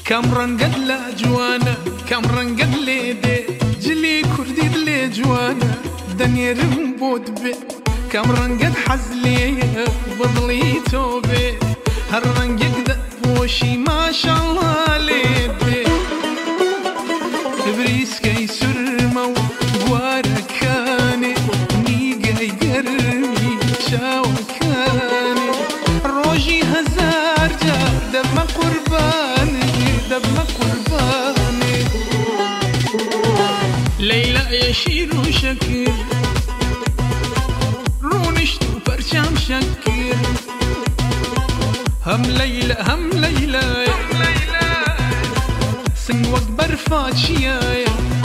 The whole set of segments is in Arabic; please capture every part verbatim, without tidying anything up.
كامران قد لا جوانا كامران قد ليدي جلي كردي دلي جوانا دنيا رمبود بي كامران قد حزلي بضلي توبي هالرنق يقدر بوشي ما شاء الله ليدي بريس كي سرمو واركاني نيقا يقرمي شاوكاني روجي هزار جا دم قرباني دم قرباني ليلى يشير وشكر رونشت وبرشام شكر هم ليلى هم ليلى سن وكبر فاتشيايا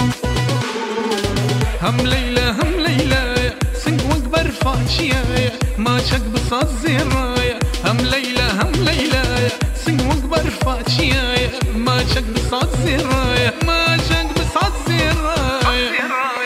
هم ليلى هم ليلى سن وكبر فاتشيايا ما شك بصاد زرايا هم ليلى هم ليلى سن وكبر فاتشيايا ما شك بصاد زرايا ما شك بصاد زرايا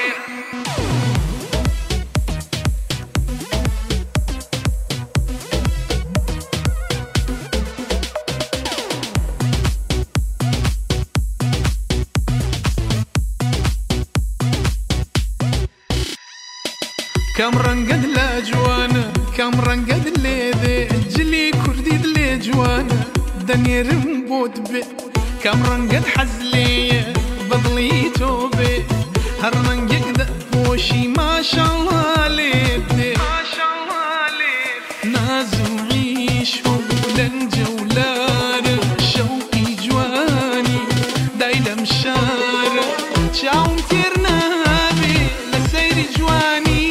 كامران قد لا جوانا كامران قد ليدي جلي كردي دلي جوانا دنيا رمبود بي كامران قد حزلي بضلي توبي هرمن يقدر بوشي ما شاء الله ليدي ما شاء الله ليدي ناز وعيش ولن جولار شوقي جواني دايلة مشارة شاوم تيرنا بي لسيري جواني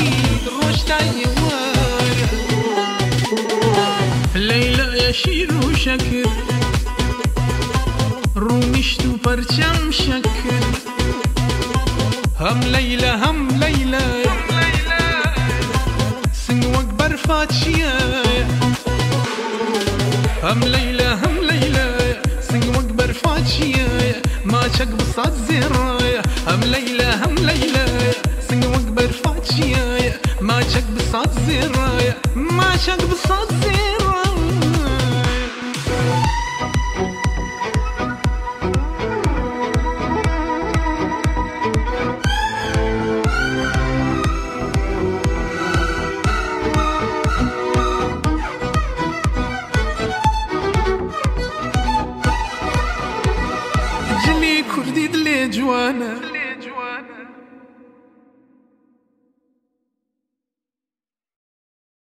ليلى يشير وشكر رونشت وبرشام شكر هم ليلى هم ليلى سن وكبر فاتشيايا هم ليلى هم ليلى سن وكبر فاتشيايا ما شك بصاد زرايا هم ليلى هم ليلى سن وكبر فاتشيايا ما شك بصاد زرايا ما شك بصاد زرايا جلي كردي دلي جوانا